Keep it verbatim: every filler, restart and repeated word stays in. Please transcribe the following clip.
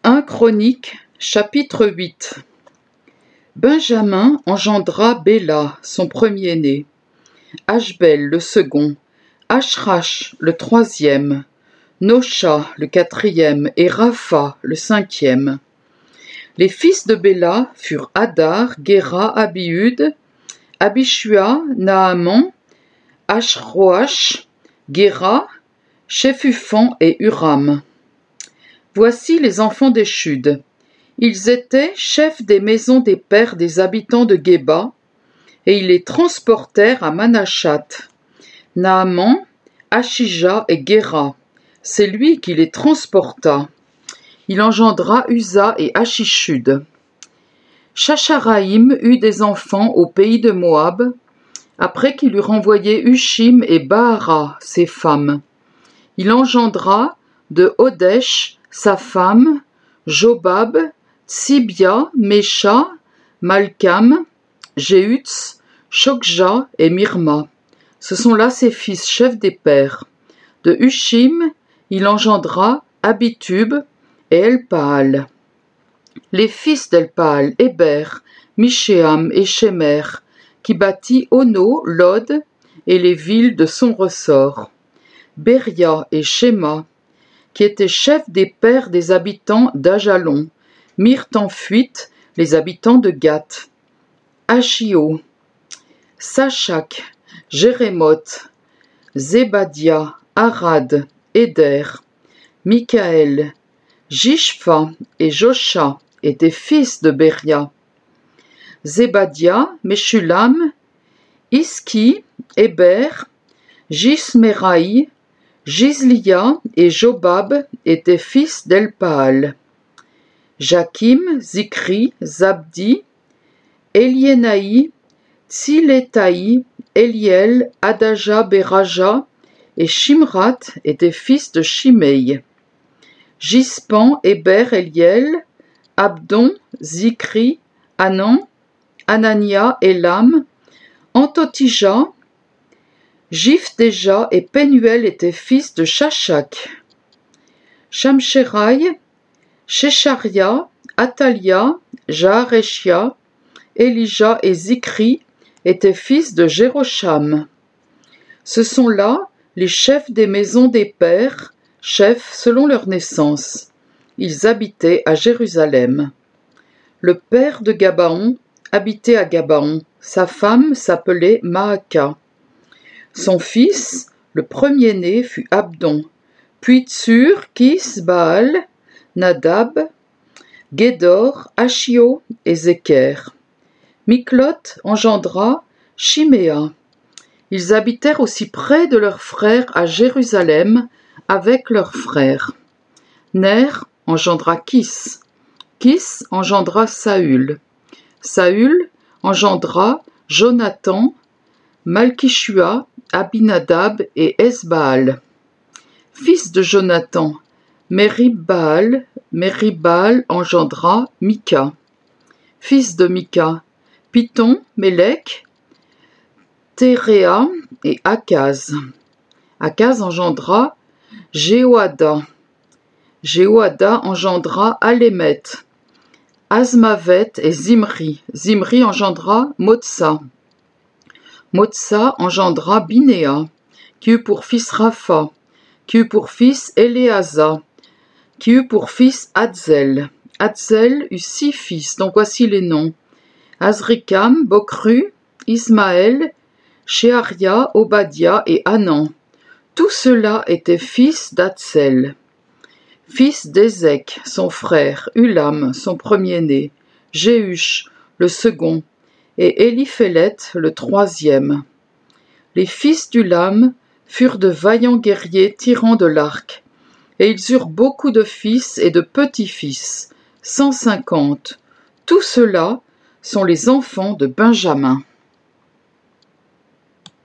un Chroniques, chapitre huit. Benjamin engendra Béla, son premier-né, Ashbel le second, Ashrach le troisième, Nosha le quatrième et Rapha le cinquième. Les fils de Béla furent Hadar, Géra, Abihud, Abishua, Naaman, Ashroach, Géra, Shephufan et Huram. Voici les enfants d'Échud. Ils étaient chefs des maisons des pères des habitants de Géba, et ils les transportèrent à Manashat. Naaman, Ashija et Géra, c'est lui qui les transporta. Il engendra Uza et Achishud. Shacharaïm eut des enfants au pays de Moab, après qu'il eut renvoyé Hushim et Baara, ses femmes. Il engendra de Hodesh, sa femme, Jobab, Tsibia, Mesha, Malkam, Jéhutz, Chokja et Mirma. Ce sont là ses fils chefs des pères. De Hushim, il engendra Abitub et Elpaal. Les fils d'Elpaal, Héber, Mishéam et Shemer, qui bâtit Ono, Lod et les villes de son ressort. Beria et Shema, qui étaient chefs des pères des habitants d'Ajalon, mirent en fuite les habitants de Gath. Achio, Sachak, Jérémoth, Zébadia, Arad, Éder, Michaël, Jishpha et Josha étaient fils de Beria. Zébadia, Meshulam, Iski, Héber, Jismeraï, Jizlia et Jobab étaient fils d'Elpaal. Jakim, Zikri, Zabdi, Eliénaï, Tsilétaï, Eliel, Adaja, Beraja et Shimrat étaient fils de Shimei. Gispan, Héber, Eliel, Abdon, Zikri, Anan, Anania, Elam, Antotija, Jiphdeja et Penuel étaient fils de Shashak. Shamsheraï, Shecharia, Atalia, Jaareshia, Elija et Zikri étaient fils de Jérosham. Ce sont là les chefs des maisons des pères, chefs selon leur naissance. Ils habitaient à Jérusalem. Le père de Gabaon habitait à Gabaon. Sa femme s'appelait Maaka. Son fils, le premier-né, fut Abdon, puis Tsur, Kis, Baal, Nadab, Gédor, Achio et Zéker. Miklot engendra Shiméa. Ils habitèrent aussi près de leurs frères à Jérusalem avec leurs frères. Ner engendra Kis. Kis engendra Saül. Saül engendra Jonathan, Malkishua, Abinadab et Esbaal. Fils de Jonathan, Merib-Baal, Merib-Baal engendra Mika. Fils de Mika, Piton, Mélec, Téréa et Akaz. Akaz engendra Jéhoada. Jéhoada engendra Alémet, Azmavet et Zimri. Zimri engendra Motsa. Motsa engendra Binéa, qui eut pour fils Rapha, qui eut pour fils Éléasa, qui eut pour fils Hadzel. Hadzel eut six fils, dont voici les noms: Azrikam, Bokru, Ismaël, Sheharia, Obadia et Hanan. Tous ceux-là étaient fils d'Hatzel. Fils d'Ézek, son frère, Ulam, son premier-né, Jéhush, le second, et Éliphélet, le troisième. Les fils d'Ulam furent de vaillants guerriers tirant de l'arc, et ils eurent beaucoup de fils et de petits-fils, cent cinquante. Tous ceux-là sont les enfants de Benjamin.